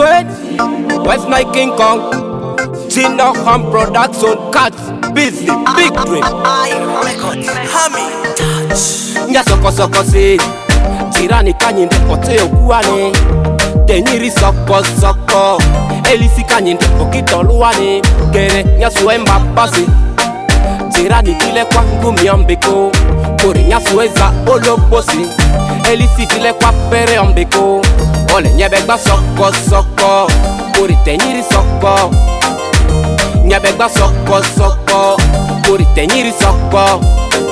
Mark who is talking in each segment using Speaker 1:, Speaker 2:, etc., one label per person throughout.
Speaker 1: Sweat, West Night King Kong, Gina Ham Production, Cats, Busy, Big Dream.
Speaker 2: Records, Hammy, Touch.
Speaker 1: Nya soko soko si, tirani kanyinde poteo kuane. Tenyiri soko soko, elisi kanyinde pokito luane. Kere nya suemba pasi, tirani kile kwangu miambiko. Kuri nya sueza olobosi, elisi kile kwa pere ambiko. Ole nyebegba soko soko, kuri tenyiri soko. Nyebegba soko soko, kuri tenyiri soko.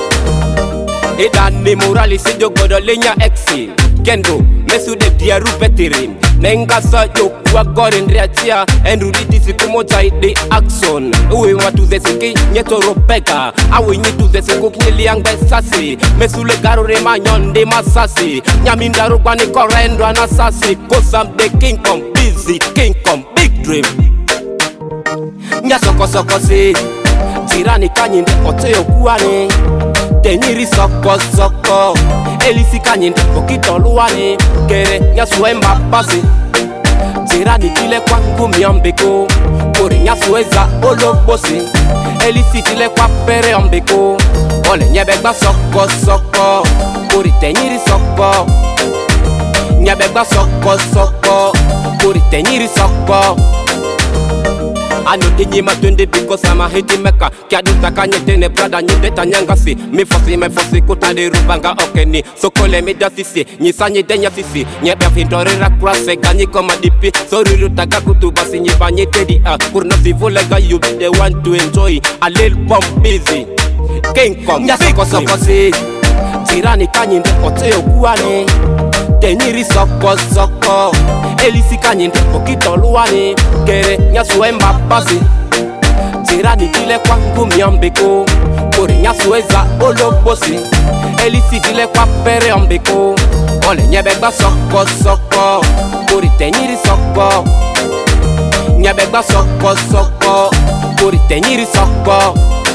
Speaker 1: Edani morali si jogodo lenya exil Kendo, mesu de dia rupeterin Nenga sa joku agorin reatia Enru disi kumoja ide action Uwe watu zesiki nyeto ropeka Awe nyitu zesiko kinyeliang besasi Mesu le garo rema nyonde masasi Nyaminda rupani korendo anasasi Cause I'm the King Kong, busy King Kong, big dream Nya soko soko si Tirani kanyinde oteo kuane Tenyiri soko soko, elisi kanyinde pokito luane. Kere nya suemba pasi, tirani kile kwangu miambiko. Kuri nya sueza olobosi, elisi kile kwa pere ambiko. Ole nyebegba soko soko, kuri tenyiri soko. Nyebegba soko soko, kuri tenyiri soko. Ano tinyi matunde because I'm a hiti meka. Kia duta kanye tene brada nyide tanyangasi. Me fosi kutade rubanga okeni. So kole me da sisi, nyisa nye denya sisi. Nye bia findore rakrase ganyi koma dipi. So rirutaga kutubasi nyiba nye tedi kurna si volega you be the one to enjoy. A little bomb busy King Kong, nya soko soko si. Tirani kanyinde oteo kuane. Tenyiri soko soko, elisi kanyinde pokito luane. Kere nya suemba pasi, tirani kile kwangu miambiko. Kuri nya sueza olobosi, elisi kile kwa pere ambiko. Ole nyebegba soko soko, kuri tenyiri soko. Nyebegba soko soko, kuri tenyiri soko.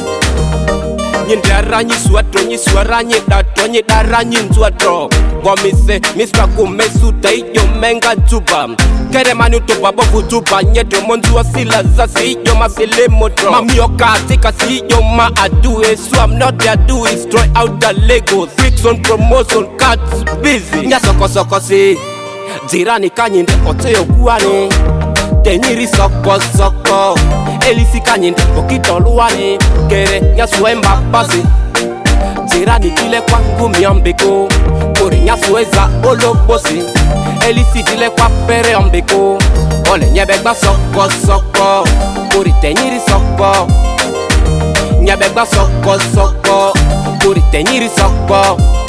Speaker 1: Nyindara nyi suara nyi dato nyi dara nyi nzuadro. Gomise mistra kumesuta iyo menga juba. Kere manu tupa bofu juba nyedo monzu asila zasi iyo masile modro. Mami okatika si iyo ma adue. So I'm not there do it, destroy out the Legos. Freaks on promotion, cats busy. Nya soko soko si, jirani kanyinde oteo kuane. Tenyiri soko soko, elisi kanyinde pokito luane. Kere nya suemba pasi, tirani kile kwangu miambiko. Kuri nya sueza olobosi, elisi kile kwa pere ambiko. Ole nyebegba soko soko, kuri tenyiri soko. Nyebegba soko soko, kuri tenyiri soko.